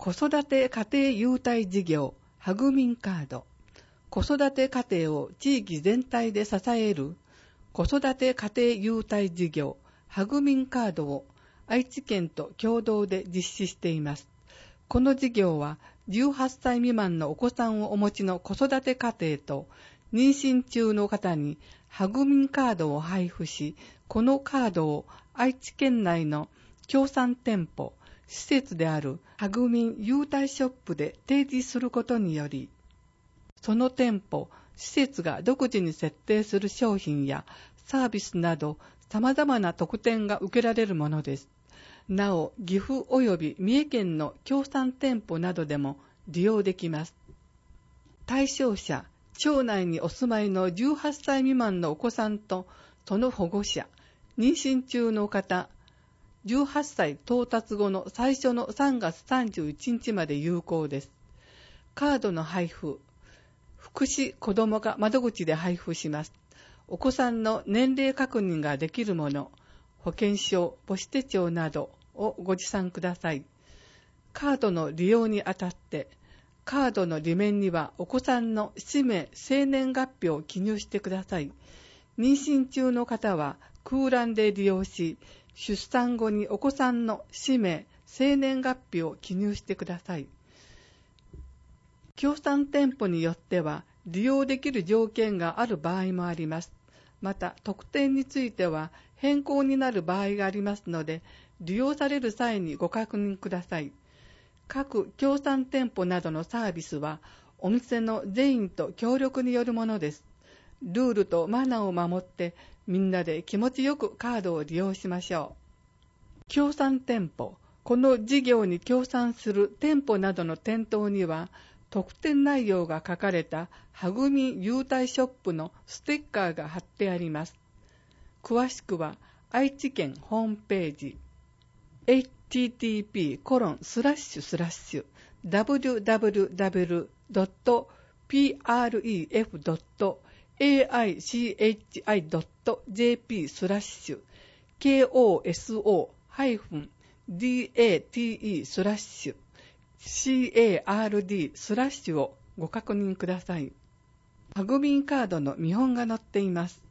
子育て家庭優待事業ハグミンカード。子育て家庭を地域全体で支える子育て家庭優待事業ハグミンカードを愛知県と共同で実施しています。この事業は18歳未満のお子さんをお持ちの子育て家庭と妊娠中の方にハグミンカードを配布し、このカードを愛知県内の協賛店舗、施設であるハグミン優待ショップで提示することにより、その店舗、施設が独自に設定する商品やサービスなど様々な特典が受けられるものです。なお、岐阜及び三重県の協賛店舗などでも利用できます。対象者、町内にお住まいの18歳未満のお子さんとその保護者、妊娠中の方、18歳到達後の最初の3月31日まで有効です。カードの配布、福祉子ども課窓口で配布します。お子さんの年齢確認ができるもの、保険証、母子手帳などをご持参ください。カードの利用にあたって、カードの裏面にはお子さんの氏名、生年月日を記入してください。妊娠中の方は空欄で利用し、出産後にお子さんの氏名、生年月日を記入してください。協賛店舗によっては利用できる条件がある場合もあります。また、特典については変更になる場合がありますので、利用される際にご確認ください。各協賛店舗などのサービスは、お店の全員と協力によるものです。ルールとマナーを守って、みんなで気持ちよくカードを利用しましょう。協賛店舗、この事業に協賛する店舗などの店頭には、特典内容が書かれたハグミン優待ショップのステッカーが貼ってあります。詳しくは愛知県ホームページ http://www.pref.aichi.jp/KOSO-date/CARD をご確認ください。ハグミンカードの見本が載っています。